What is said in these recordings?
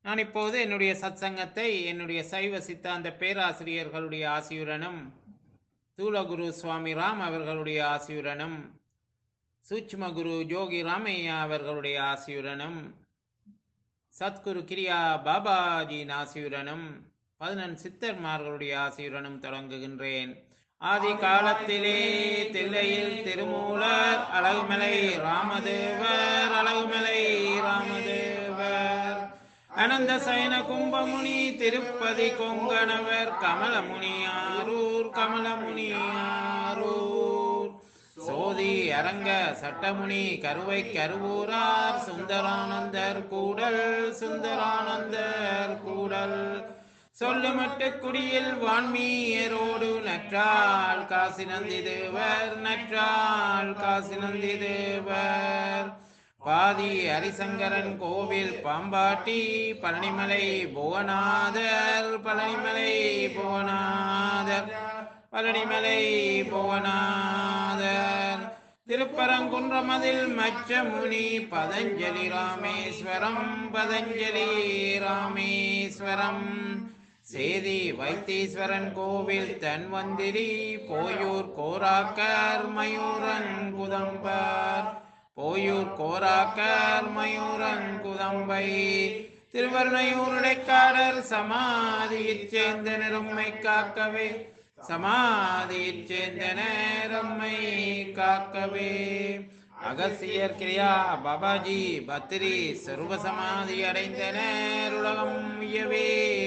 நான் இப்போது என்னுடைய சத்சங்கத்தை என்னுடைய சைவ சித்தாந்த பேராசிரியர்களுடைய ஆசியுடனும் தூலகுரு சுவாமி ராம் அவர்களுடைய ஆசியுடனும் சூட்சும குரு ஜோகி ராமையா அவர்களுடைய ஆசியுடனும் சத்குரு கிரியா பாபாஜியின் ஆசியுடனும் 11 சித்தர்மார்களுடைய ஆசியுடனும் தொடங்குகின்றேன். ஆதி காலத்திலே தில்லையில் திருமூலர் அழகுமலை ராமதேவர் அழகுமலை ராமதேவர் அனந்த சயன கும்பமுனி திருப்பதி கொங்கணவர் கமலமுனியாரூர் கமலமுனியாரூர் சோதி அரங்க சட்டமுனி கருவை கருவூரார் சுந்தரானந்தர் கூடல் சுந்தரானந்தர் கூடல் சொல்லுமட்டு குடியில் வான்மீயரோடு நற்றால் காசி நந்தி தேவர் நற்றால் காசி நந்தி தேவர் பாதி ஹரிசங்கரன் கோவில் பாம்பாட்டி பழனிமலை புவனாதர் பழனிமலை புவனாதர் பழனிமலை புவனாதர் திருப்பரங்குன்றமதில் மச்சமுனி பதஞ்சலி ராமேஸ்வரம் பதஞ்சலி ராமேஸ்வரம் சேதி வைத்தீஸ்வரன் கோவில் தன்வந்திரி போயூர் கோராக்கர் மயூரன் குதம்பர் போயூர் கோராக்கர் மயூரன் குதம்பை திருவர்ணையூருடைக்காடர் சமாதியைச் சேர்ந்த நெரும்மை காக்கவே சமாதியைச் சேர்ந்த நேரம்மை காக்கவே அகசியர் கிரியா பாபாஜி பத்ரி சர்வ சமாதி அடைந்தனர் உலகம் உய்யவே.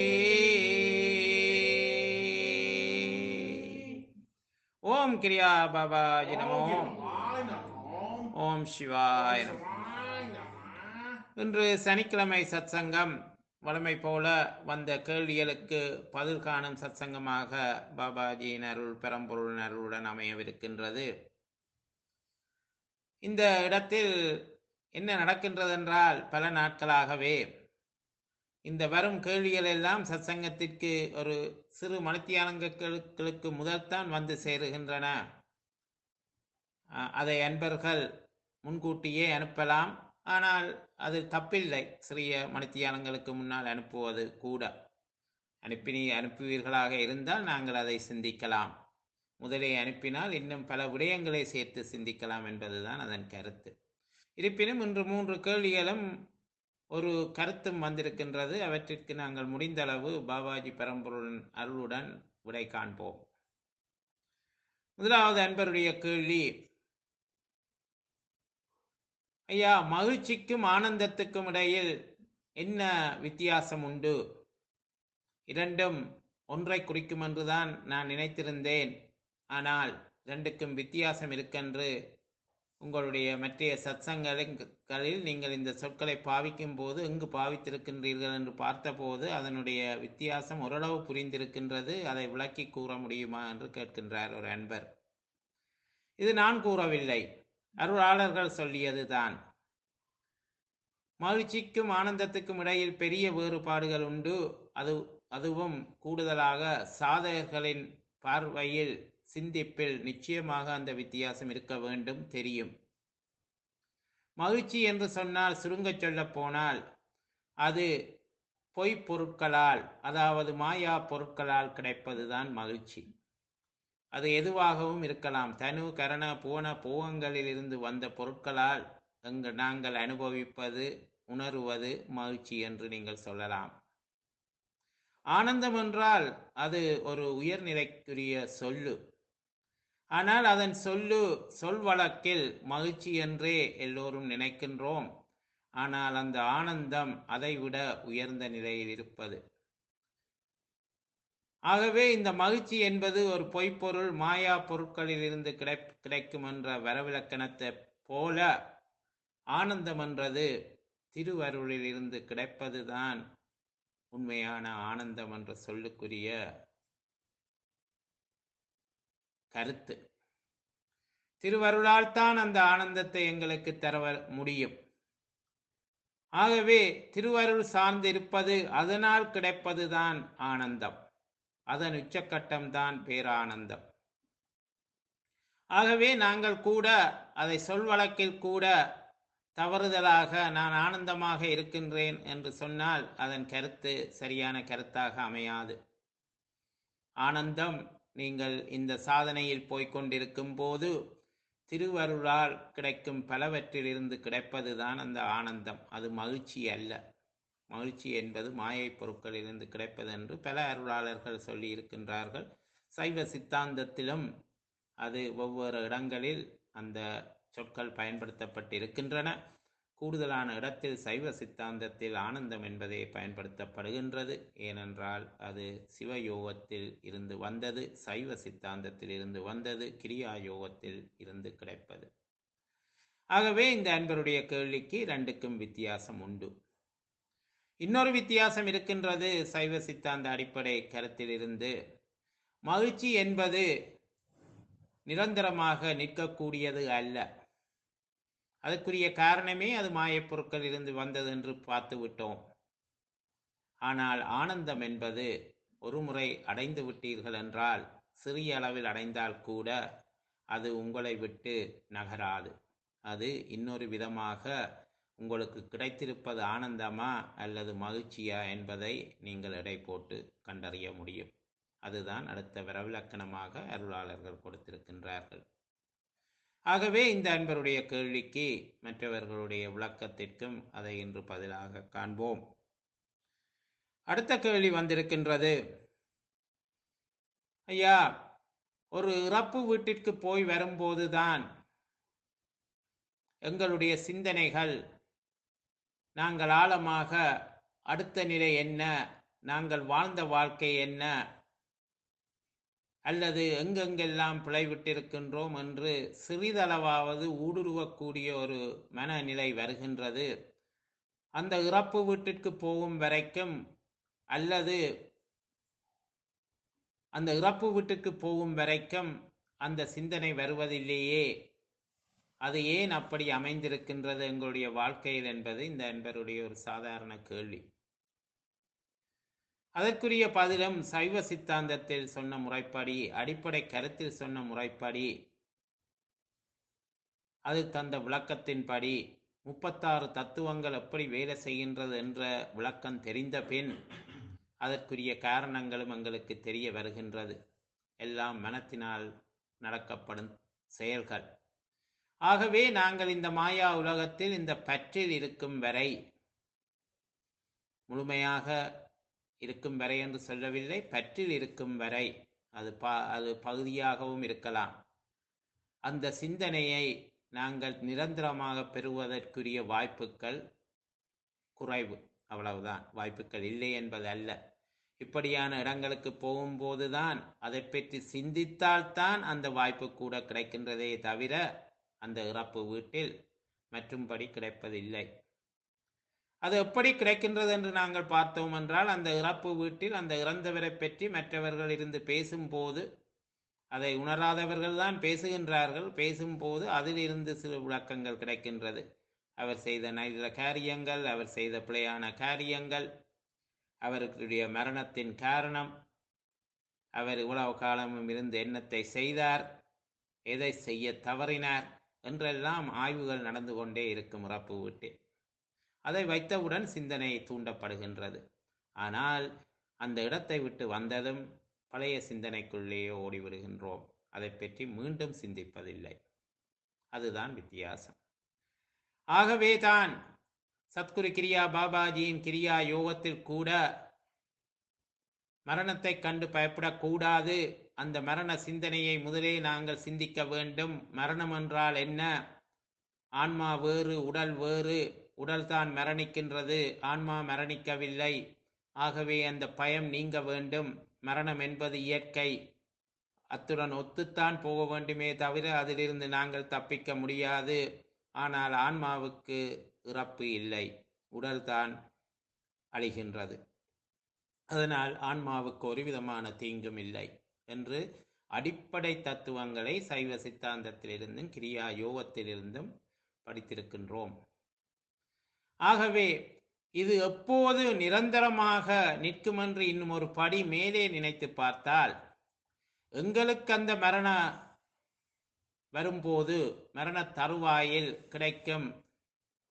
ஓம் கிரியா பாபாஜி நமோ. ஓம் சிவாய நமோ. இன்று சனிக்கிழமை சத்சங்கம் வழமை போல வந்த கேள்விகளுக்கு பதில் காணும் சத்சங்கமாக பாபாஜியின் அருள் பெரம்பொருள் அருளுடன் அமையவிருக்கின்றது. இந்த இடத்தில் என்ன நடக்கின்றது என்றால், பல நாட்களாகவே இந்த வரும் கேள்விகள் எல்லாம் சத்சங்கத்திற்கு ஒரு சிறு மணித்தியாலங்களுக்கு முதல்தான் வந்து சேருகின்றன. அதை அன்பர்கள் முன்கூட்டியே அனுப்பலாம், ஆனால் அது தப்பில்லை. சிறிய மணித்தியாலங்களுக்கு முன்னால் அனுப்புவது கூட. அனுப்புவீர்களாக இருந்தால் நாங்கள் அதை சிந்திக்கலாம். முதலே அனுப்பினால் இன்னும் பல விடயங்களை சேர்த்து சிந்திக்கலாம் என்பதுதான் அதன் கருத்து. இருப்பினும் இன்று 3 கேள்விகளும் ஒரு கருத்தும் வந்திருக்கின்றது. அவற்றிற்கு நாங்கள் முடிந்தளவு பாபாஜி பரம்பொருள் அருளுடன் விடை காண்போம். முதலாவது அன்பருடைய கேள்வி, ஐயா, மகிழ்ச்சிக்கும் ஆனந்தத்துக்கும் இடையில் என்ன வித்தியாசம் உண்டு? இரண்டும் ஒன்றை குறிக்கும் என்றுதான் நான் நினைத்திருந்தேன். ஆனால் இரண்டுக்கும் வித்தியாசம் இருக்கென்று உங்களுடைய மற்றைய சத்சங்களில் நீங்கள் இந்த சொற்களை பாவிக்கும் போது எங்கு பாவித்திருக்கின்றீர்கள் என்று பார்த்தபோது அதனுடைய வித்தியாசம் ஓரளவு புரிந்திருக்கின்றது. அதை விளக்கி கூற முடியுமா என்று கேட்கின்றார் ஒரு அன்பர். இது நான் கூறவில்லை, அருளாளர்கள் சொல்லியதுதான். மகிழ்ச்சிக்கும் ஆனந்தத்துக்கும் இடையில் பெரிய வேறுபாடுகள் உண்டு. அதுவும் கூடுதலாக சாதகர்களின் பார்வையில், சிந்திப்பில் நிச்சயமாக அந்த வித்தியாசம் இருக்க வேண்டும், தெரியும். மகிழ்ச்சி என்று சொன்னால், சுருங்க சொல்ல போனால், அது பொய் பொருட்களால், அதாவது மாயா பொருட்களால் கிடைப்பதுதான் மகிழ்ச்சி. அது எதுவாகவும் இருக்கலாம். தனு கரண புவன போகங்களில் இருந்து வந்த பொருட்களால் நாங்கள் அனுபவிப்பது, உணருவது மகிழ்ச்சி என்று நீங்கள் சொல்லலாம். ஆனந்தம் என்றால் அது ஒரு உயர்நிலைக்குரிய சொல்லு. ஆனால் அதன் சொல் வழக்கில் மகிழ்ச்சி என்றே எல்லோரும் நினைக்கின்றோம். ஆனால் அந்த ஆனந்தம் அதைவிட உயர்ந்த நிலையில் இருப்பது. ஆகவே இந்த மகிழ்ச்சி என்பது ஒரு பொய்ப்பொருள், மாயா பொருட்களில் இருந்து கிடைக்கும் என்ற வரவிலக்கணத்தை போல, ஆனந்தம் என்றது திருவருளில் இருந்து கிடைப்பதுதான் உண்மையான ஆனந்தம் என்ற சொல்லுக்குரிய கருத்து. திருவருளால் தான் அந்த ஆனந்தத்தை எங்களுக்கு தர முடியும். ஆகவே திருவருள் சார்ந்திருப்பது, அதனால் கிடைப்பதுதான் ஆனந்தம். அதன் உச்சக்கட்டம்தான் பேரானந்தம். ஆகவே நாங்கள் கூட அதை சொல் வழக்கில் கூட தவறுதலாக நான் ஆனந்தமாக இருக்கின்றேன் என்று சொன்னால் அதன் கருத்து சரியான கருத்தாக அமையாது. ஆனந்தம் நீங்கள் இந்த சாதனையில் போய்கொண்டிருக்கும் போது திருவருளால் கிடைக்கும் பலவற்றிலிருந்து கிடைப்பதுதான் அந்த ஆனந்தம். அது மகிழ்ச்சி அல்ல. மகிழ்ச்சி என்பது மாயை பொருட்களிலிருந்து கிடைப்பது என்று பல அருளாளர்கள் சொல்லி இருக்கின்றார்கள். சைவ சித்தாந்தத்திலும் அது ஒவ்வொரு இடங்களில் அந்த சொற்கள் பயன்படுத்தப்பட்டிருக்கின்றன. கூடுதலான இடத்தில் சைவ சித்தாந்தத்தில் ஆனந்தம் என்பதே பயன்படுத்தப்படுகின்றது. ஏனென்றால் அது சிவயோகத்தில் இருந்து வந்தது, சைவ சித்தாந்தத்தில் இருந்து வந்தது, கிரியா யோகத்தில் இருந்து கிடைப்பது. ஆகவே இந்த அன்பருடைய கேள்விக்கு ரெண்டுக்கும் வித்தியாசம் உண்டு. இன்னொரு வித்தியாசம் இருக்கின்றது. சைவ சித்தாந்த அடிப்படை கருத்தில் இருந்து மகிழ்ச்சி என்பது நிரந்தரமாக நிற்கக்கூடியது அல்ல. அதற்குரிய காரணமே அது மாயப் பொருட்கள் இருந்து வந்தது என்று பார்த்து விட்டோம். ஆனால் ஆனந்தம் என்பது ஒரு முறை அடைந்து விட்டீர்கள் என்றால், சிறிய அளவில் அடைந்தால் கூட அது உங்களை விட்டு நகராது. அது இன்னொரு விதமாக உங்களுக்கு கிடைத்திருப்பது ஆனந்தமா அல்லது மகிழ்ச்சியா என்பதை நீங்கள் எடை போட்டு கண்டறிய முடியும். அதுதான் அடுத்த விரவிலக்கணமாக அருளாளர்கள் கொடுத்திருக்கின்றார்கள். ஆகவே இந்த அன்பருடைய கேள்விக்கு மற்றவர்களுடைய விளக்கத்திற்கும் அதை இன்று பதிலாக காண்போம். அடுத்த கேள்வி வந்திருக்கின்றது. ஐயா, ஒரு இறப்பு வீட்டிற்கு போய் வரும்போதுதான் எங்களுடைய சிந்தனைகள் நாங்கள் ஆழமாக அடுத்த நிலை என்ன, நாங்கள் வாழ்ந்த வாழ்க்கை என்ன, அல்லது எங்கெங்கெல்லாம் பிழைவிட்டிருக்கின்றோம் என்று சிறிதளவாவது ஊடுருவக்கூடிய ஒரு மனநிலை வருகின்றது. அந்த இறப்பு வீட்டிற்கு போகும் வரைக்கும் அல்லது அந்த இறப்பு வீட்டுக்கு போகும் வரைக்கும் அந்த சிந்தனை வருவதில்லையே. அது ஏன் அப்படி அமைந்திருக்கின்றது எங்களுடைய வாழ்க்கையில் என்பது இந்த அன்பருடைய ஒரு சாதாரண கேள்வி. அதற்குரிய பதிலும் சைவ சித்தாந்தத்தில் சொன்ன முறைப்படி, அடிப்படை கருத்தில் சொன்ன முறைப்படி, அது தந்த விளக்கத்தின்படி 36 தத்துவங்கள் எப்படி வேலை செய்கின்றது என்ற விளக்கம் தெரிந்த பின் அதற்குரிய காரணங்களும் எங்களுக்கு தெரிய வருகின்றது. எல்லாம் மனத்தினால் நடக்கப்படும் செயல்கள். ஆகவே நாங்கள் இந்த மாயா உலகத்தில் இந்த பற்றில் இருக்கும் வரை, முழுமையாக இருக்கும் வரை என்று சொல்லவில்லை, பற்றில் இருக்கும் வரை, அது பகுதியாகவும் இருக்கலாம். அந்த சிந்தனையை நாங்கள் நிரந்தரமாக பெறுவதற்குரிய வாய்ப்புகள் குறைவு, அவ்வளவுதான். வாய்ப்புகள் இல்லை என்பது அல்ல. இப்படியான இடங்களுக்கு போகும்போதுதான் அதை பற்றி சிந்தித்தால்தான் அந்த வாய்ப்பு கூட கிடைக்கின்றதே தவிர அந்த இறப்பு வீட்டில் மற்றும்படி கிடைப்பதில்லை. அது எப்படி கிடைக்கின்றது என்று நாங்கள் பார்த்தோம் என்றால், அந்த இறப்பு வீட்டில் அந்த இறந்தவரை பற்றி மற்றவர்கள் இருந்து பேசும்போது, அதை உணராதவர்கள் தான் பேசுகின்றார்கள், பேசும்போது அதிலிருந்து சில விளக்கங்கள் கிடைக்கின்றது. அவர் செய்த நல்ல காரியங்கள், அவர் செய்த பிழையான காரியங்கள், அவருடைய மரணத்தின் காரணம், அவர் இவ்வளவு காலமும் இருந்து என்னத்தை செய்தார், எதை செய்ய தவறினார் என்றெல்லாம் ஆய்வுகள் நடந்து கொண்டே இருக்கும் இறப்பு வீட்டில். அதை வைத்தவுடன் சிந்தனை தூண்டப்படுகின்றது. ஆனால் அந்த இடத்தை விட்டு வந்ததும் பழைய சிந்தனைக்குள்ளேயே ஓடிவிடுகின்றோம். அதை பற்றி மீண்டும் சிந்திப்பதில்லை. அதுதான் வித்தியாசம். ஆகவே தான் சத்குரு கிரியா பாபாஜியின் கிரியா யோகத்தில் கூட மரணத்தை கண்டு பயப்படக்கூடாது, அந்த மரண சிந்தனையை முதலே நாங்கள் சிந்திக்க வேண்டும். மரணம் என்றால் என்ன? ஆன்மா வேறு, உடல் வேறு. உடல் தான் மரணிக்கின்றது, ஆன்மா மரணிக்கவில்லை. ஆகவே அந்த பயம் நீங்க வேண்டும். மரணம் என்பது இயற்கை, அத்துடன் ஒத்துத்தான் போக வேண்டுமே தவிர அதிலிருந்து நாங்கள் தப்பிக்க முடியாது. ஆனால் ஆன்மாவுக்கு இறப்பு இல்லை, உடல் தான் அழிகின்றது. அதனால் ஆன்மாவுக்கு ஒரு விதமான தீங்கும் இல்லை என்று அடிப்படை தத்துவங்களை சைவ சித்தாந்தத்திலிருந்தும் கிரியா யோகத்திலிருந்தும் படித்திருக்கின்றோம். ஆகவே இது எப்போது நிரந்தரமாக நிற்கும் என்று இன்னும் ஒரு படி மேலே நினைத்து பார்த்தால், எங்களுக்கு அந்த மரண வரும்போது, மரண தருவாயில் கிடைக்கும்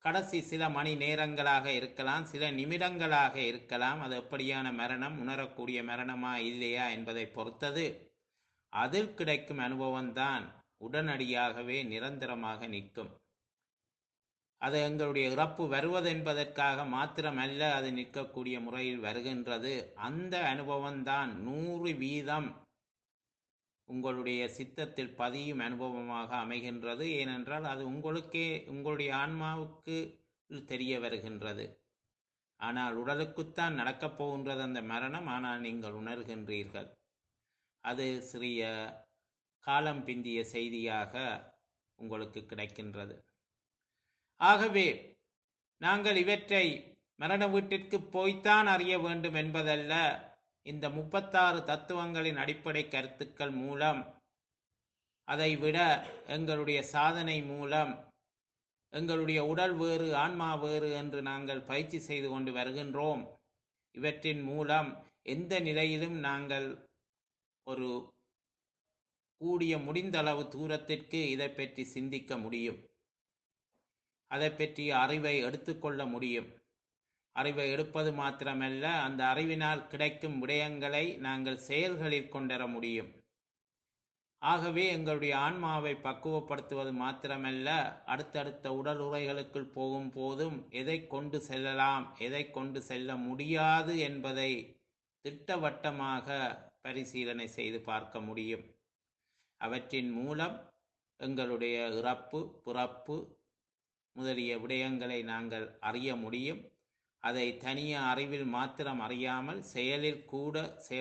கடைசி சில மணி நேரங்களாக இருக்கலாம், சில நிமிடங்களாக இருக்கலாம். அது எப்படியான மரணம், உணரக்கூடிய மரணமா இல்லையா என்பதை பொறுத்தது. அதில் கிடைக்கும் அனுபவம்தான் உடனடியாகவே நிரந்தரமாக நிற்கும். அது எங்களுடைய இறப்பு வருவது என்பதற்காக மாத்திரமல்ல, அது நிற்கக்கூடிய முறையில் வருகின்றது. அந்த அனுபவம்தான் 100% உங்களுடைய சித்தத்தில் பதியும் அனுபவமாக அமைகின்றது. ஏனென்றால் அது உங்களுக்கே, உங்களுடைய ஆன்மாவுக்கு தெரிய வருகின்றது. ஆனால் உடலுக்குத்தான் நடக்கப் போகின்றது அந்த மரணம். ஆனால் நீங்கள் உணர்கின்றீர்கள். அது சிறிய காலம் பிந்திய செய்தியாக உங்களுக்கு கிடைக்கின்றது. ஆகவே நாங்கள் இவற்றை மரண வீட்டிற்கு போய்த்தான் அறிய வேண்டும் என்பதல்ல. இந்த 36 தத்துவங்களின் அடிப்படை கருத்துக்கள் மூலம், அதைவிட எங்களுடைய சாதனை மூலம், எங்களுடைய உடல் வேறு ஆன்மா வேறு என்று நாங்கள் பயிற்சி செய்து கொண்டு வருகின்றோம். இவற்றின் மூலம் எந்த நிலையிலும் நாங்கள் ஒரு கூடிய முடிந்தளவு தூரத்திற்கு இதை பற்றி சிந்திக்க முடியும். அதை பற்றிய அறிவை எடுத்துக்கொள்ள முடியும். அறிவை எடுப்பது மாத்திரமல்ல, அந்த அறிவினால் கிடைக்கும் விடயங்களை நாங்கள் செயல்களில் கொண்டர முடியும். ஆகவே எங்களுடைய ஆன்மாவை பக்குவப்படுத்துவது மாத்திரமல்ல, அடுத்தடுத்த உடல் உறைகளுக்குள் போகும் போதும் எதை கொண்டு செல்லலாம், எதை கொண்டு செல்ல முடியாது என்பதை திட்டவட்டமாக பரிசீலனை செய்து பார்க்க முடியும். அவற்றின் மூலம் எங்களுடைய இறப்பு, பிறப்பு முதலிய விடயங்களை நாங்கள் அறிய முடியும். அதை தனிய அறிவில் மாத்திரம் அறியாமல் செயலில் கூட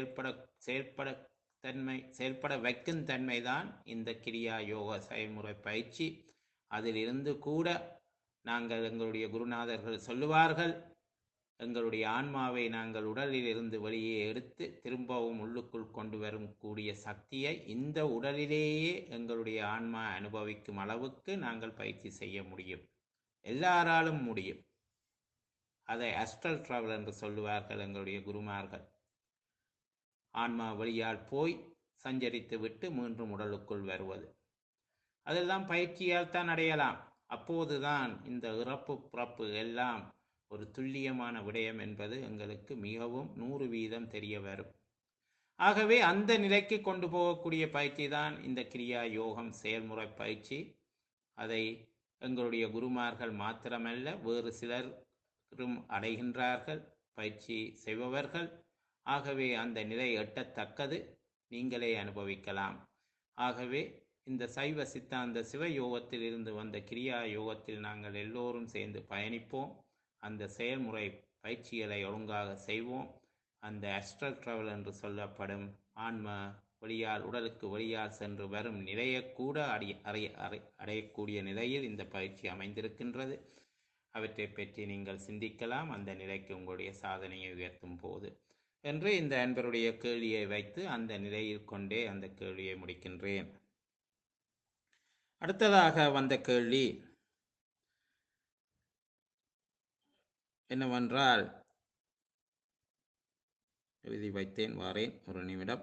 செயல்பட வைக்கும் தன்மைதான் இந்த கிரியா யோக செயல்முறை பயிற்சி. அதிலிருந்து கூட நாங்கள், எங்களுடைய குருநாதர்கள் சொல்லுவார்கள், எங்களுடைய ஆன்மாவை நாங்கள் உடலில் இருந்து வெளியே எடுத்து திரும்பவும் உள்ளுக்குள் கொண்டு வரும் கூடிய சக்தியை இந்த உடலிலேயே எங்களுடைய ஆன்மா அனுபவிக்கும் அளவுக்கு நாங்கள் பயிற்சி செய்ய முடியும். எல்லாராலும் முடியும். அதை அஸ்ட்ரல் டிராவல் என்று சொல்லுவார்கள் எங்களுடைய குருமார்கள். ஆன்மா வழியால் போய் சஞ்சரித்து விட்டு மீண்டும் உடலுக்குள் வருவது, அதெல்லாம் பயிற்சியால் தான் அடையலாம். அப்போதுதான் இந்த இறப்பு பிறப்பு எல்லாம் ஒரு துல்லியமான விடயம் என்பது எங்களுக்கு மிகவும் 100% தெரிய வரும். ஆகவே அந்த நிலைக்கு கொண்டு போகக்கூடிய பயிற்சி தான் இந்த கிரியா யோகம் செயல்முறை பயிற்சி. அதை எங்களுடைய குருமார்கள் மாத்திரமல்ல, வேறு சிலரும் அடைகின்றார்கள், பயிற்சி செய்பவர்கள். ஆகவே அந்த நிலை எட்டத்தக்கது, நீங்களே அனுபவிக்கலாம். ஆகவே இந்த சைவ சித்தாந்த சிவ யோகத்தில் இருந்து வந்த கிரியா யோகத்தில் நாங்கள் எல்லோரும் சேர்ந்து பயணிப்போம். அந்த செயல்முறை பயிற்சிகளை ஒழுங்காக செய்வோம். அந்த அஸ்ட்ரல் டிராவல் என்று சொல்லப்படும் ஆன்ம வெளியால், உடலுக்கு வெளியால் சென்று வரும் நிலையை கூட அடையக்கூடிய நிலையில் இந்த பயிற்சி அமைந்திருக்கின்றது. அவற்றை பற்றி நீங்கள் சிந்திக்கலாம், அந்த நிலைக்கு உங்களுடைய சாதனையை உயர்த்தும் போது என்று இந்த அன்பருடைய கேள்வியை வைத்து அந்த நிலையில் கொண்டே அந்த கேள்வியை முடிக்கின்றேன். அடுத்ததாக வந்த கேள்வி என்னவென்றால், எழுதி வைத்தேன், வாரேன், ஒரு நிமிடம்.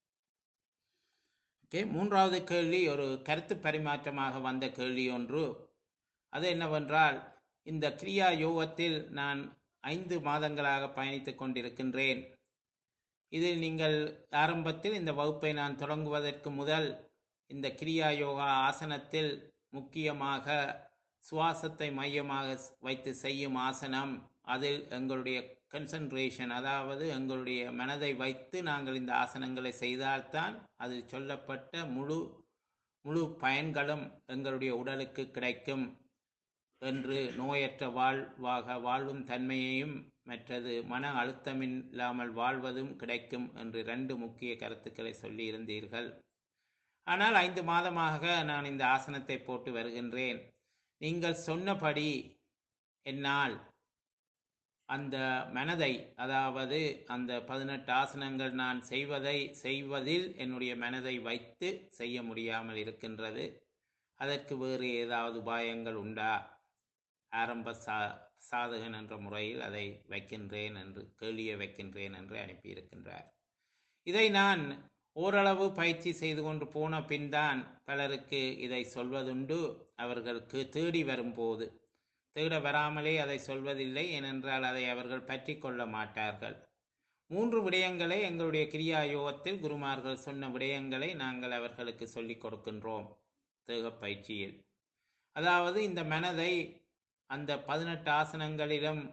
ஓகே, மூன்றாவது கேள்வி ஒரு கருத்து பரிமாற்றமாக வந்த கேள்வி ஒன்று. அது என்னவென்றால், இந்த கிரியா யோகத்தில் நான் 5 மாதங்களாக பயணித்துக் கொண்டிருக்கின்றேன். இதில் நீங்கள் ஆரம்பத்தில் இந்த வகுப்பை நான் தொடங்குவதற்கு முதல் இந்த கிரியா யோகா ஆசனத்தில் முக்கியமாக சுவாசத்தை மையமாக வைத்து செய்யும் ஆசனம், அதில் எங்களுடைய கன்சன்ட்ரேஷன், அதாவது எங்களுடைய மனதை வைத்து நாங்கள் இந்த ஆசனங்களை செய்தால்தான் அதில் சொல்லப்பட்ட முழு பயன்களும் எங்களுடைய உடலுக்கு கிடைக்கும் என்று, நோயற்ற வாழும் தன்மையையும் மற்றது மன அழுத்தமில்லாமல் வாழ்வதும் கிடைக்கும் என்று 2 முக்கிய கருத்துக்களை சொல்லி இருந்தீர்கள். ஆனால் 5 மாதமாக நான் இந்த ஆசனத்தை போட்டு வருகின்றேன். நீங்கள் சொன்னபடி என்னால் அந்த மனதை, அதாவது அந்த 18 ஆசனங்கள் நான் செய்வதில் என்னுடைய மனதை வைத்து செய்ய முடியாமல் இருக்கின்றது. அதற்கு வேறு ஏதாவது உபாயங்கள் உண்டா? ஆரம்ப சாதகன் என்ற முறையில் அதை வைக்கின்றேன் என்று, கேள்வியை வைக்கின்றேன் என்று அனுப்பியிருக்கின்றார். இதை நான் ஓரளவு பயிற்சி செய்து கொண்டு போன பின் தான் பலருக்கு இதை சொல்வதுண்டு. அவர்களுக்கு தேடி வரும்போது தேட வராமலே அதை சொல்வதில்லை. ஏனென்றால் அதை அவர்கள் பற்றி கொள்ள மாட்டார்கள். 3 விடயங்களை எங்களுடைய கிரியா யோகத்தில் குருமார்கள் சொன்ன விடயங்களை நாங்கள் அவர்களுக்கு சொல்லிக் கொடுக்கின்றோம் தேக பயிற்சியில். அதாவது இந்த மனதை அந்த 18 ஆசனங்களிலும்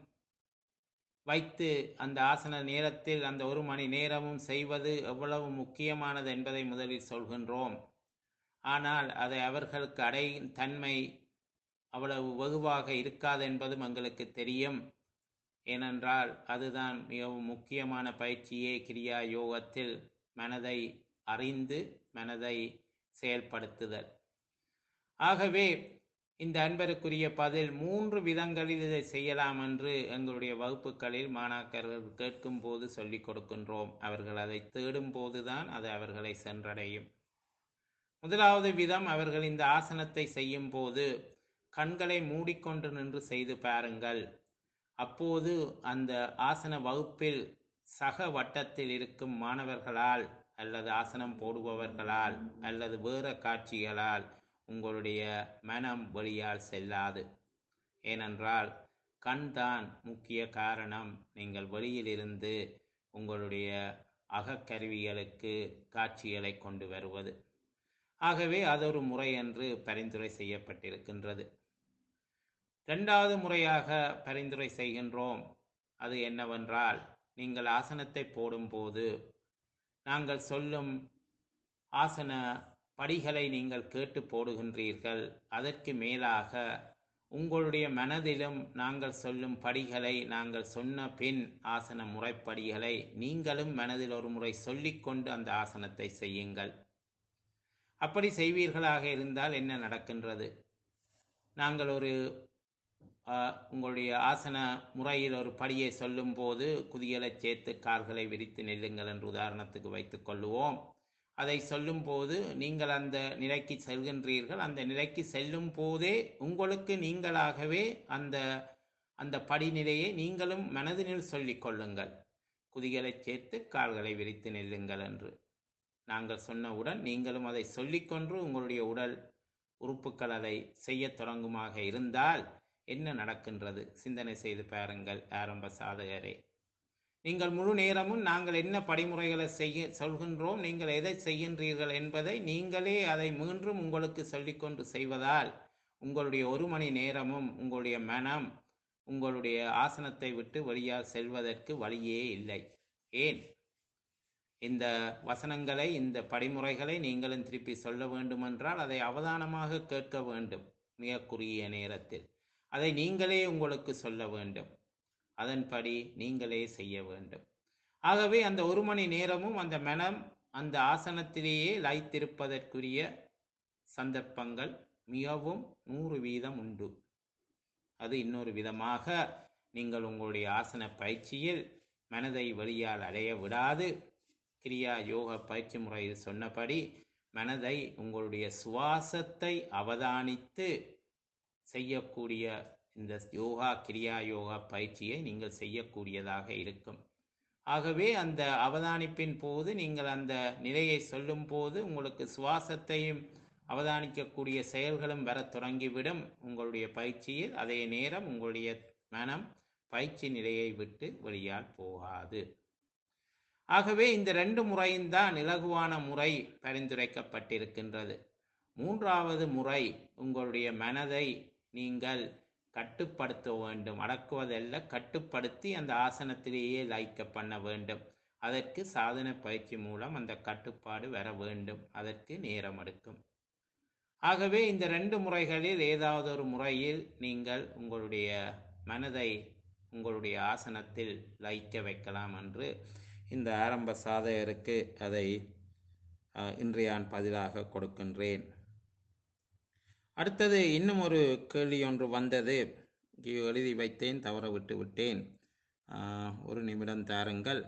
வைத்து அந்த ஆசன நேரத்தில் அந்த 1 மணி நேரமும் செய்வது எவ்வளவு முக்கியமானது என்பதை முதலில் சொல்கின்றோம். ஆனால் அதை அவர்களுக்கு அடையும் தன்மை அவ்வளவு வெகுவாக இருக்காது என்பதும் எங்களுக்கு தெரியும். ஏனென்றால் அதுதான் மிகவும் முக்கியமான பயிற்சியே கிரியா யோகத்தில், மனதை அறிந்து மனதை செயல்படுத்துதல். ஆகவே இந்த அன்பருக்குரிய பதில் 3 விதங்களில் இதை செய்யலாம் என்று எங்களுடைய வகுப்புகளில் மாணாக்கர்கள் கேட்கும் போது சொல்லிக் கொடுக்கின்றோம். அவர்கள் அதை தேடும் போதுதான் அது அவர்களை சென்றடையும். முதலாவது விதம், அவர்கள் இந்த ஆசனத்தை செய்யும் போது கண்களை மூடிக்கொண்டு நின்று செய்து பாருங்கள். அப்போது அந்த ஆசன வகுப்பில் சக வட்டத்தில் இருக்கும் மாணவர்களால் அல்லது ஆசனம் போடுபவர்களால் அல்லது வேறு காட்சிகளால் உங்களுடைய மனம் வெளியால் செல்லாது. ஏனென்றால் கண் தான் முக்கிய காரணம் நீங்கள் வெளியிலிருந்து உங்களுடைய அகக்கருவிகளுக்கு காட்சிகளை கொண்டு வருவது. ஆகவே அதொரு முறை என்று பரிந்துரை செய்யப்பட்டிருக்கின்றது. 2வது முறையாக பரிந்துரை செய்கின்றோம். அது என்னவென்றால், நீங்கள் ஆசனத்தை போடும்போது நாங்கள் சொல்லும் ஆசன படிகளை நீங்கள் கேட்டு போடுகின்றீர்கள். அதற்கு மேலாக உங்களுடைய மனதிலும் நாங்கள் சொல்லும் படிகளை, நாங்கள் சொன்ன பின் ஆசன முறைப்படிகளை நீங்களும் மனதில் ஒரு முறை சொல்லிக்கொண்டு அந்த ஆசனத்தை செய்யுங்கள். அப்படி செய்வீர்களாக இருந்தால் என்ன நடக்கின்றது? நாங்கள் ஒரு உங்களுடைய ஆசன முறையில் ஒரு படியை சொல்லும் போது குதியலை சேர்த்து கால்களை விரித்து நில்லுங்கள் என்று உதாரணத்துக்கு வைத்துக் கொள்ளுவோம். அதை சொல்லும் போது நீங்கள் அந்த நிலைக்கு செல்கின்றீர்கள். அந்த நிலைக்கு செல்லும் போதே உங்களுக்கு நீங்களாகவே அந்த அந்த படிநிலையை நீங்களும் மனதினில் சொல்லிக் கொள்ளுங்கள். குதிகளை சேர்த்து கால்களை விரித்து நில்லுங்கள் என்று நாங்கள் சொன்னவுடன் நீங்களும் அதை சொல்லிக்கொண்டு உங்களுடைய உடல் உறுப்புகள் அதை செய்ய தொடங்குமாக இருந்தால் என்ன நடக்கின்றது? சிந்தனை செய்து பாருங்கள் ஆரம்ப சாதகரே. நீங்கள் முழு நேரமும் நாங்கள் என்ன படிமுறைகளை செய்ய சொல்கின்றோம், நீங்கள் எதை செய்கின்றீர்கள் என்பதை நீங்களே அதை மீண்டும் உங்களுக்கு சொல்லிக்கொண்டு செய்வதால் உங்களுடைய 1 மணி நேரமும் உங்களுடைய மனம் உங்களுடைய ஆசனத்தை விட்டு வெளியால் செல்வதற்கு வழியே இல்லை. ஏன்? இந்த வசனங்களை, இந்த படிமுறைகளை நீங்களும் திருப்பி சொல்ல வேண்டுமென்றால் அதை அவதானமாக கேட்க வேண்டும். மிக குறுகிய நேரத்தில் அதை நீங்களே உங்களுக்கு சொல்ல வேண்டும். அதன்படி நீங்களே செய்ய வேண்டும். ஆகவே அந்த 1 மணி நேரமும் அந்த மனம் அந்த ஆசனத்திலேயே லயித்திருப்பதற்குரிய சந்தர்ப்பங்கள் மிகவும் 100% உண்டு. அது இன்னொரு விதமாக நீங்கள் உங்களுடைய ஆசன பயிற்சியில் மனதை வெளியால் அடைய விடாது. கிரியா யோக பயிற்சி முறையில் சொன்னபடி மனதை உங்களுடைய சுவாசத்தை அவதானித்து செய்யக்கூடிய இந்த யோகா கிரியா யோகா பயிற்சியை நீங்கள் செய்யக்கூடியதாக இருக்கும். ஆகவே அந்த அவதானிப்பின் போது நீங்கள் அந்த நிலையை சொல்லும் போது உங்களுக்கு சுவாசத்தையும் அவதானிக்கக்கூடிய செயல்களும் வர தொடங்கிவிடும் உங்களுடைய பயிற்சியில். அதே நேரம் உங்களுடைய மனம் பயிற்சி நிலையை விட்டு வெளியால் போகாது. ஆகவே இந்த 2 முறையும் தான் இலகுவான முறை பரிந்துரைக்கப்பட்டிருக்கின்றது. 3வது முறை, உங்களுடைய மனதை நீங்கள் கட்டுப்படுத்த வேண்டும். அடக்குவதல்ல, கட்டுப்படுத்தி அந்த ஆசனத்திலேயே லயிக்க பண்ண வேண்டும். அதற்கு சாதன பயிற்சி மூலம் அந்த கட்டுப்பாடு வர வேண்டும். அதற்கு நேரம் எடுக்கும். ஆகவே இந்த 2 முறைகளில் ஏதாவது ஒரு முறையில் நீங்கள் உங்களுடைய மனதை உங்களுடைய ஆசனத்தில் லயிக்க வைக்கலாம் என்று இந்த ஆரம்ப சாதகருக்கு அதை இன்றைய பதிலாக கொடுக்கின்றேன். அடுத்தது இன்னும் ஒரு கேள்வி ஒன்று வந்தது. எழுதி வைத்தேன், தவற விட்டு விட்டேன். ஒரு நிமிடம் தாருங்கள்.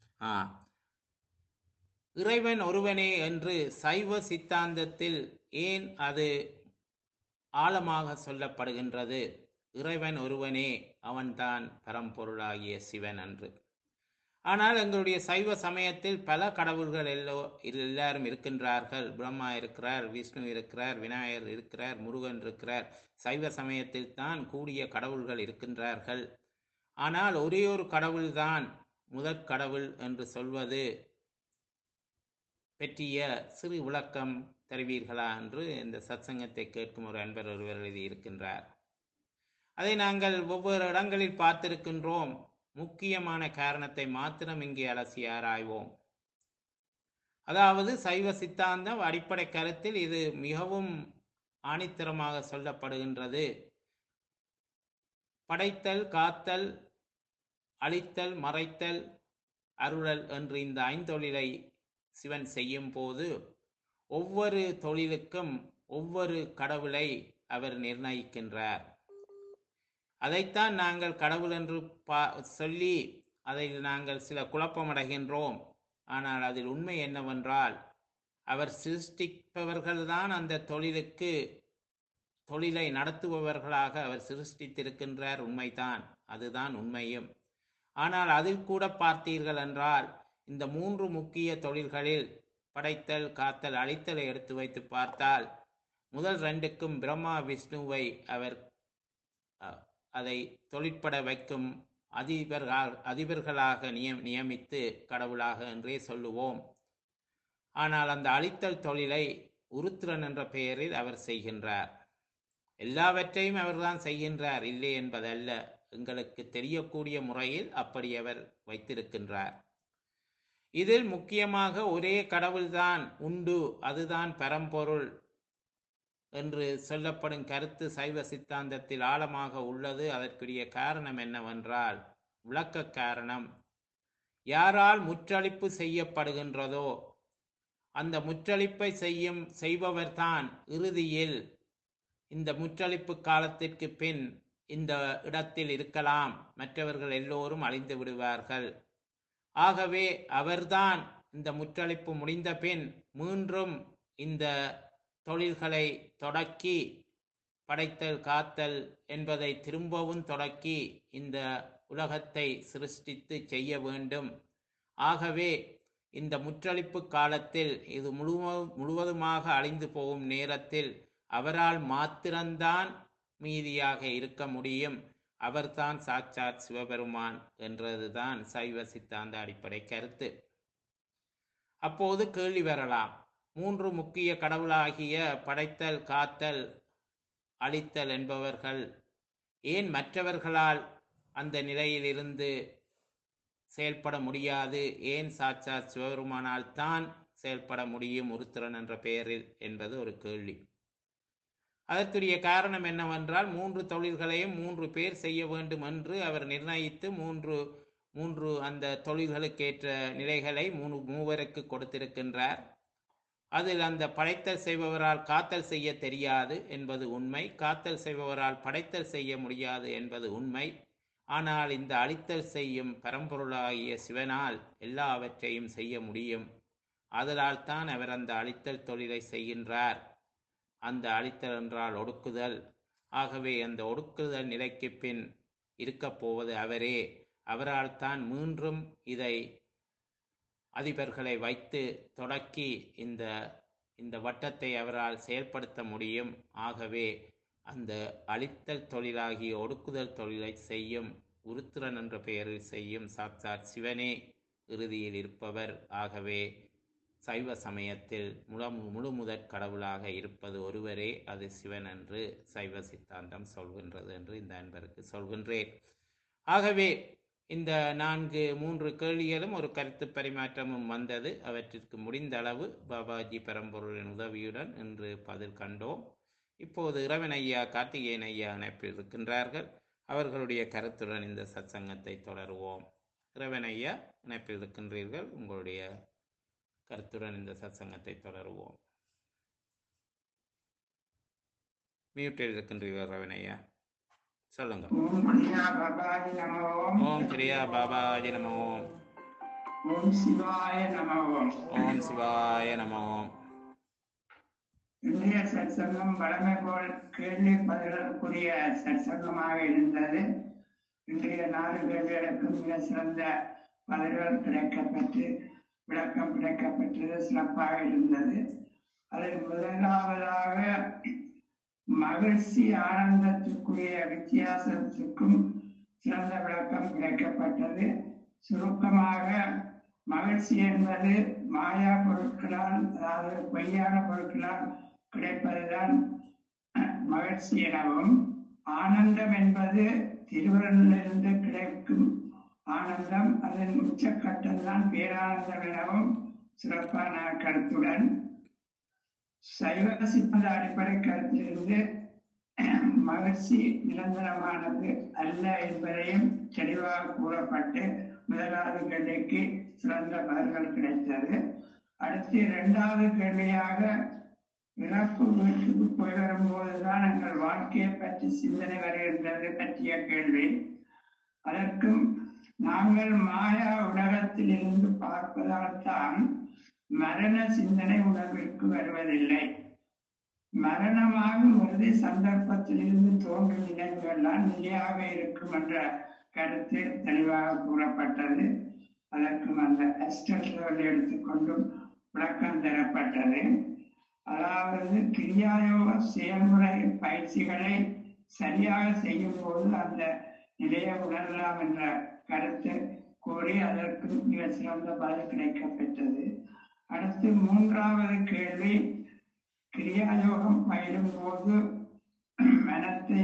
இறைவன் ஒருவனே என்று சைவ சித்தாந்தத்தில் ஏன் அது ஆழமாக சொல்லப்படுகின்றது? இறைவன் ஒருவனே, அவன்தான் பரம்பொருளாகிய சிவன் என்று. ஆனால் எங்களுடைய சைவ சமயத்தில் பல கடவுள்கள் எல்லாரும் இருக்கின்றார்கள். பிரம்மா இருக்கிறார், விஷ்ணு இருக்கிறார், விநாயகர் இருக்கிறார், முருகன் இருக்கிறார். சைவ சமயத்தில் தான் கூடிய கடவுள்கள் இருக்கின்றார்கள். ஆனால் ஒரே ஒரு கடவுள்தான் முதற் கடவுள் என்று சொல்வது பற்றிய சிறு விளக்கம் தருவீர்களா என்று இந்த சத்சங்கத்தை கேட்கும் ஒரு அன்பர் ஒருவர் எழுதியிருக்கின்றார். அதை நாங்கள் ஒவ்வொரு இடங்களில் பார்த்திருக்கின்றோம். முக்கியமான காரணத்தை மாத்திரம் இங்கே அலசி ஆராய்வோம். அதாவது சைவ சித்தாந்தம் அடிப்படை கருத்தில் இது மிகவும் ஆணித்தரமாக சொல்லப்படுகின்றது. படைத்தல், காத்தல், அழித்தல், மறைத்தல், அருளல் என்று இந்த ஐந்தொழிலை சிவன் செய்யும் போது ஒவ்வொரு தொழிலுக்கும் ஒவ்வொரு கடவுளை அவர் நிர்ணயிக்கின்றார். அதைத்தான் நாங்கள் கடவுள் என்று சொல்லி அதில் நாங்கள் சில குழப்பமடைகின்றோம். ஆனால் அதில் உண்மை என்னவென்றால், அவர் சிருஷ்டிப்பவர்கள்தான் அந்த தொழிலை நடத்துபவர்களாக அவர் சிருஷ்டித்திருக்கின்றார். உண்மைதான், அதுதான் உண்மையும். ஆனால் அதில் கூட பார்த்தீர்கள் என்றால், இந்த மூன்று முக்கிய தொழில்களில் படைத்தல், காத்தல், அழித்தலை எடுத்து வைத்து பார்த்தால், முதல் ரெண்டுக்கும் பிரம்மா விஷ்ணுவை அவர் அதை தொழிற்பட வைக்கும் அதிபர்களாக நியமித்து கடவுளாக என்றே சொல்லுவோம். ஆனால் அந்த அழித்தல் தொழிலை உருத்திரன் என்ற பெயரில் அவர் செய்கின்றார். எல்லாவற்றையும் அவர்தான் செய்கின்றார், இல்லை என்பதல்ல. எங்களுக்கு தெரியக்கூடிய முறையில் அப்படி அவர் வைத்திருக்கின்றார். இதில் முக்கியமாக ஒரே கடவுள்தான் உண்டு, அதுதான் பரம்பொருள் என்று சொல்லப்படும் கருத்து சைவ சித்தாந்தத்தில் ஆழமாக உள்ளது. அதற்குரிய காரணம் என்னவென்றால், விளக்க காரணம், யாரால் முற்றளிப்பு செய்யப்படுகின்றதோ அந்த முற்றளிப்பை செய்பவர்தான் இறுதியில் இந்த முற்றளிப்பு காலத்திற்கு பின் இந்த இடத்தில் இருக்கலாம், மற்றவர்கள் எல்லோரும் அழிந்து விடுவார்கள். ஆகவே அவர்தான் இந்த முற்றளிப்பு முடிந்த பின் மீண்டும் இந்த தொழில்களை தொடக்கி, படைத்தல், காத்தல் என்பதை திரும்பவும் தொடக்கி இந்த உலகத்தை சிருஷ்டித்து செய்ய வேண்டும். ஆகவே இந்த முற்றளிப்பு காலத்தில் இது முழுவதுமாக அழிந்து போகும் நேரத்தில் அவரால் மாத்திரம்தான் மீதியாக இருக்க முடியும். அவர்தான் சாட்சாத் சிவபெருமான் என்றதுதான் சைவ சித்தாந்த அடிப்படை கருத்து. அப்போது கேள்வி வரலாம், மூன்று முக்கிய கடவுளாகிய படைத்தல், காத்தல், அழித்தல் என்பவர்கள் ஏன் மற்றவர்களால் அந்த நிலையிலிருந்து செயல்பட முடியாது? ஏன் சாட்சாத் சிவபெருமானால் தான் செயல்பட முடியும் உருத்திரன் என்ற பெயரில் என்பது ஒரு கேள்வி. அதற்குரிய காரணம் என்னவென்றால், மூன்று தொழில்களையும் 3 பேர் செய்ய வேண்டும் என்று அவர் நிர்ணயித்து மூன்று அந்த தொழில்களுக்கேற்ற நிலைகளை மூவருக்கு கொடுத்திருக்கின்றார். அதில் அந்த படைத்தல் செய்பவரால் காத்தல் செய்ய தெரியாது என்பது உண்மை, காத்தல் செய்பவரால் படைத்தல் செய்ய முடியாது என்பது உண்மை. ஆனால் இந்த அழித்தல் செய்யும் பரம்பொருளாகிய சிவனால் எல்லாவற்றையும் செய்ய முடியும். அதனால் தான் அவர் அந்த அழித்தல் தொழிலை செய்கின்றார். அந்த அழித்தல் என்றால் ஒடுக்குதல். ஆகவே அந்த ஒடுக்குதல் நிலைக்கு பின் இருக்கப் போவது அவரே. அவரால் தான் மீண்டும் இதை அதிபர்களை வைத்து தொடக்கி இந்த வட்டத்தை அவரால் செயல்படுத்த முடியும். ஆகவே அந்த அழித்தல் தொழிலாகிய ஒடுக்குதல் தொழிலை செய்யும் உருத்திரன் என்ற பெயரில் செய்யும் சாட்சாத் சிவனே இறுதியில் இருப்பவர். ஆகவே சைவ சமயத்தில் முழு முதற் கடவுளாக இருப்பது ஒருவரே, அது சிவன் என்று சைவ சித்தாந்தம் சொல்கின்றது என்று இந்த அன்பருக்கு சொல்கின்றேன். ஆகவே இந்த 3 கேள்விகளும் ஒரு கருத்து பரிமாற்றமும் வந்தது. அவற்றிற்கு முடிந்த அளவு பாபாஜி பரம்பொருளின் உதவியுடன் இன்று பதில் கண்டோம். இப்போது இறைவன் ஐயா, கார்த்திகேயன் ஐயா இணைப்பில் இருக்கின்றார்கள். அவர்களுடைய கருத்துடன் இந்த சத்சங்கத்தை தொடருவோம். இறைவன் ஐயா இணைப்பில் இருக்கின்றீர்கள். உங்களுடைய கருத்துடன் இந்த சத்சங்கத்தை தொடருவோம். மியூட்டில் இருக்கின்றீர்கள் இறைவன் ஐயா, சொல்லுங்க. ஓம் கிரியா பாபாஜி நமோ. ஓம் கிரியா பாபாஜி நமோ. ஓம் சிவாய நமோ. ஓம் சிவாய நமோ. இன்றைய சத்சங்கம் வழமை போல் கேள்வி பதிலுக்குரிய சத்சங்கமாக இருந்தது. இன்றைய 4 கேள்விகளுக்கு மிக சிறந்த பதில்கள் கிடைக்கப்பெற்று விளக்கம் கிடைக்கப்பெற்றது, சிறப்பாக இருந்தது. அதில் முதலாவதாக மகிழ்ச்சி ஆனந்தத்துக்குரிய வித்தியாசத்துக்கும் சிறந்த விளக்கம் கிடைக்கப்பட்டது. சுருக்கமாக, மகிழ்ச்சி என்பது மாயா பொருட்களால், அதாவது பொய்யான பொருட்களால் கிடைப்பதுதான் மகிழ்ச்சி எனவும், ஆனந்தம் என்பது திருவருளிலிருந்து கிடைக்கும் ஆனந்தம், அதன் உச்சக்கட்டம் தான் பேரானந்தம் எனவும் சிறப்பான கருத்துடன் சைவ சித்தாந்த அடிப்படை கருத்திலிருந்து மகிழ்ச்சி நிரந்தரமானது அல்ல என்பதையும் தெளிவாக கூறப்பட்டு முதலாவது கேள்விக்கு சிறந்த பதில்கள் கிடைத்தது. அடுத்து இரண்டாவது கேள்வியாக, இறப்பு வீட்டுக்கு போய் வரும்போதுதான் எங்கள் வாழ்க்கையை பற்றி சிந்தனை வருகின்றது பற்றிய கேள்வி. அதற்கும் நாங்கள் மாயா உலகத்தில் இருந்து பார்ப்பதால் தான் மரண சிந்தனை உணர்விற்கு வருவதில்லை. மரணமாகும் உறுதி சந்தர்ப்பத்தில் இருந்து தோன்றும் நினைவுகள்லாம் நிலையாக இருக்கும் என்ற கருத்து தெளிவாக கூறப்பட்டது. அதற்கும் அந்த அஸ்ட்ரல் எடுத்துக்கொண்டும் விளக்கம் தரப்பட்டது. அதாவது கிரியாயோக செயல்முறை பயிற்சிகளை சரியாக செய்யும் போது அந்த நிலையை உணரலாம் என்ற கருத்து கூறி அதற்கு மிக சிறந்த பதில் கிடைக்கப்பெற்றது. அடுத்து மூன்றாவது கேள்வி, கிரியாயோகம் பயிலும் போது மனத்தை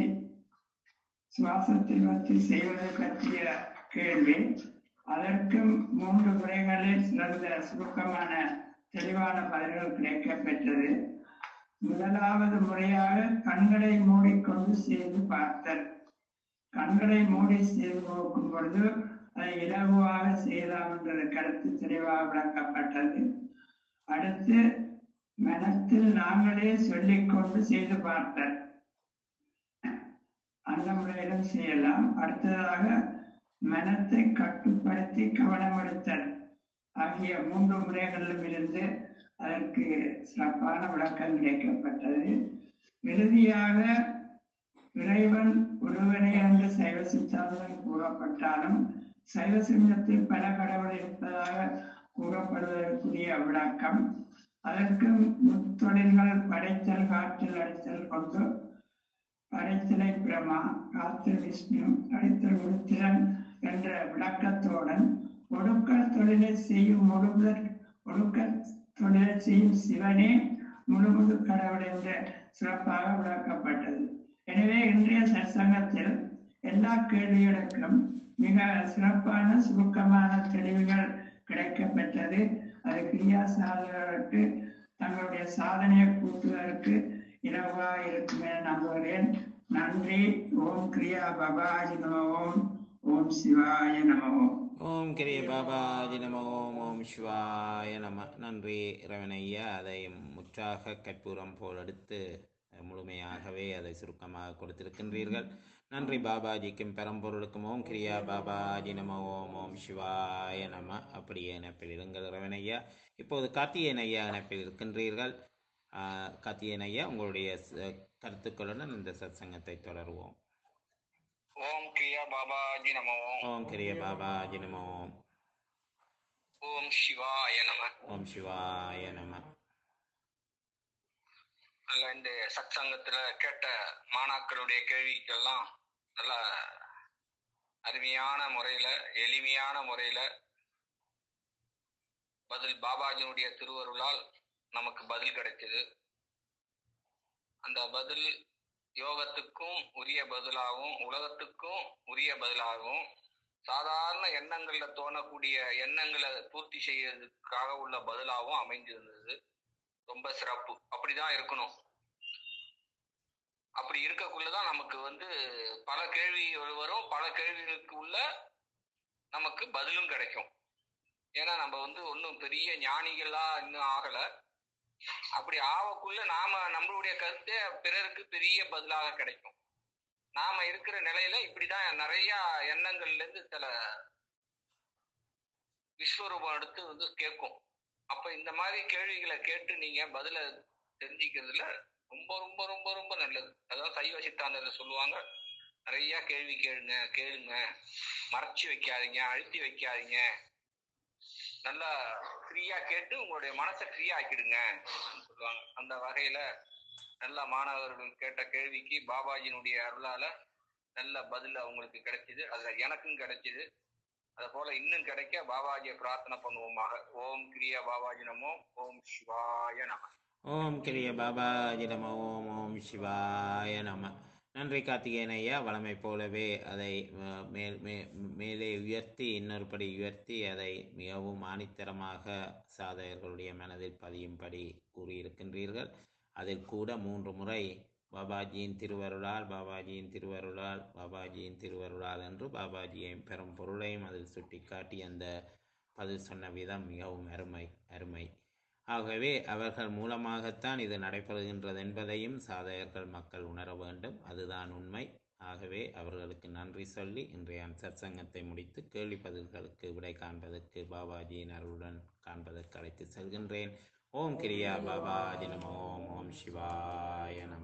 சுவாசத்தில் வச்சு செய்வது பற்றிய கேள்வி. அதற்கும் 3 முறைகளில் சிறந்த சுருக்கமான தெளிவான பதில்கள் கிடைக்கப்பெற்றது. முதலாவது முறையாக கண்களை மூடிக்கொண்டு செய்து பார்த்தல். கண்களை மூடி செய்து நோக்கும் பொழுது அதை இலகுவாக செய்யலாம் என்ற கருத்து தெளிவாக விளக்கப்பட்டது. அடுத்து மனத்தில் நாங்களே சொல்லிக்கொண்டு செய்து பார்த்தல், அந்த முறையிலும் செய்யலாம். அடுத்ததாக மனத்தை கட்டுப்படுத்தி கவனமெடுத்தல் ஆகிய 3 முறைகளிலும் இருந்து அதற்கு சிறப்பான விளக்கம் கிடைக்கப்பட்டது. இறுதியாக இறைவன் ஒருவனே என்று சைவ சித்தாந்தம் கூறப்பட்டாலும் சைவ சிந்தத்தில் பல கடவுள் இருப்பதாக கூறப்படுவதற்குரிய விளக்கம். அதற்கு முத்தொழில்கள் படைத்தல், காற்றல், அடித்தல் கொண்டு படைத்தலை பிரமா, காத்தல் விஷ்ணு, அடித்தல் உருத்திரன் என்ற விளக்கத்துடன் ஒடுக்கல் தொழிலை செய்யும் ஒடுக்கல் தொழிலை செய்யும் சிவனே முழுமுது கடவுள் என்ற சிறப்பாக விளக்கப்பட்டது. எனவே இன்றைய சற்சங்கத்தில் எல்லா கேள்விகளுக்கும் மிக சிறப்பான சுருக்கமான தெளிவுகள் கிடைக்கப்பெற்றது. அது கிரியா சாதகர்களுக்கு தங்களுடைய சாதனையை கூட்டுவதற்கு இலவாக இருக்கும் என நம்புகிறேன். நன்றி. ஓம் கிரியா பாபாஜி நம ஓம். ஓம் சிவாய நம ஓம். ஓம் கிரிய பாபாஜி நம ஓம். ஓம் சிவாய நம. நன்றி ரவணையா. அதை முற்றாக கற்பூரம் போல் எடுத்து முழுமையாகவே அதை சுருக்கமாக கொடுத்திருக்கின்றீர்கள். நன்றி பாபாஜிக்கும் பெரம்பொருளுக்கும். ஓம் கிரியா பாபாஜி நம ஓம். ஓம் சிவாய நம. அப்படியே இணைப்பில் இருங்கள் ரவணையா. இப்போது கார்த்திகேயன் ஐயா இணைப்பில் இருக்கின்றீர்கள். கார்த்திகேயன் ஐயா, உங்களுடைய கருத்துக்களுடன் இந்த சத்சங்கத்தை தொடருவோம். ஓம் கிரியா பாபாஜி நம ஓம். ஓம் கிரிய பாபாஜி நம ஓம். ஓம் சிவாய நம. ஓம் சிவாய நம. இந்த சத்சங்கத்துல கேட்ட மாணாக்களுடைய கேள்விக்கெல்லாம் நல்ல அருமையான முறையில, எளிமையான முறையில பதில் பாபாஜினுடைய திருவருளால் நமக்கு பதில் கிடைச்சது. அந்த பதில் யோகத்துக்கும் உரிய பதிலாகவும் உலகத்துக்கும் உரிய பதிலாகவும் சாதாரண எண்ணங்கள்ல தோணக்கூடிய எண்ணங்களை பூர்த்தி செய்யறதுக்காக உள்ள பதிலாகவும் அமைஞ்சிருந்தது. ரொம்ப சிறப்பு. அப்படிதான் இருக்கணும். அப்படி இருக்கக்குள்ளதான் நமக்கு பல கேள்விகள் வரும். பல கேள்விகளுக்கு உள்ள நமக்கு பதிலும் கிடைக்கும். ஏன்னா நம்ம ஒன்றும் பெரிய ஞானிகளா இன்னும் ஆகல. அப்படி ஆவக்குள்ள நம்மளுடைய கருத்தே பிறருக்கு பெரிய பதிலாக கிடைக்கும். நாம இருக்கிற நிலையில இப்படிதான் நிறைய எண்ணங்கள்ல இருந்து சில விஸ்வரூபம் எடுத்து கேட்கும். அப்ப இந்த மாதிரி கேள்விகளை கேட்டு நீங்க பதில தெரிஞ்சுக்கிறதுல ரொம்ப ரொம்ப ரொம்ப ரொம்ப நல்லது. அதாவது சைவ சித்தாந்தத்தை சொல்லுவாங்க, நிறைய கேள்வி கேளுங்க, மறைச்சு வைக்காதீங்க, அழுத்தி வைக்காதீங்க, நல்லா ஃப்ரீயா கேட்டு உங்களுடைய மனசை ஃப்ரீயா ஆக்கிடுங்க சொல்லுவாங்க. அந்த வகையில நல்ல மாணவர்கள் கேட்ட கேள்விக்கு பாபாஜியினுடைய அருளால நல்ல பதில் அவங்களுக்கு கிடைச்சிது. அதுல எனக்கும் கிடைச்சிது. அது போல இன்னும் கிடைக்க பாபாஜியை பிரார்த்தனை பண்ணுவோமாக. ஓம் கிரியா பாபாஜி நமோ. ஓம் சிவாய நம. ஓம் கிரிய பாபாஜி நம. ஓம் ஓம் சிவாய நம. நன்றி கார்த்திகேயன் ஐயா. வளமை போலவே அதை மேலே உயர்த்தி இன்னொரு படி உயர்த்தி அதை மிகவும் ஆணித்தரமாக சாதகர்களுடைய மனதில் பதியும்படி கூறியிருக்கின்றீர்கள். அதில் கூட 3 முறை பாபாஜியின் திருவருளால், பாபாஜியின் திருவருளால், பாபாஜியின் திருவருளால் என்று பாபாஜியையும் பெரும் பொருளையும் அதில் சுட்டிக்காட்டி அந்த பதில் சொன்ன விதம் மிகவும் அருமை அருமை. ஆகவே அவர்கள் மூலமாகத்தான் இது நடைபெறுகின்றது என்பதையும் சாதகர்கள் மக்கள் உணர வேண்டும். அதுதான் உண்மை. ஆகவே அவர்களுக்கு நன்றி சொல்லி இன்றைய சத்சங்கத்தை முடித்து கேள்வி பதில்களுக்கு விடை காண்பதற்கு பாபாஜியின் அருளுடன் காண்பதற்கு அழைத்து செல்கின்றேன். ஓம் கிரியா பாபாஜி நம. ஓம் ஓம் சிவாய நம.